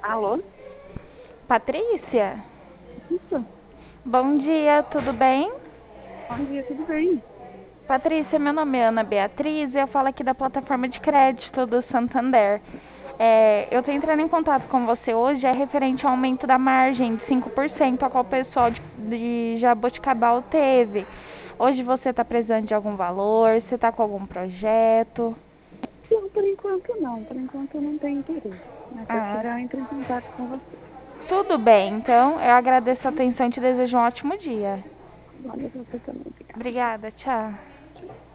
Alô? Patrícia? Isso? Bom dia, tudo bem? Bom dia, tudo bem? Patrícia, meu nome é Ana Beatriz e eu falo aqui da plataforma de crédito do Santander. Eu estou entrando em contato com você hoje, é referente ao aumento da margem de 5% a qual o pessoal de Jaboticabal teve. Hoje você está precisando de algum valor? Você está com algum projeto? Não, por enquanto não. Por enquanto eu não tenho interesse. Mas se eu Ah, tiver, eu entro em contato com você. tudo bem, então eu agradeço a atenção e te desejo um ótimo dia. Olha, você também. Obrigada. Obrigada, tchau.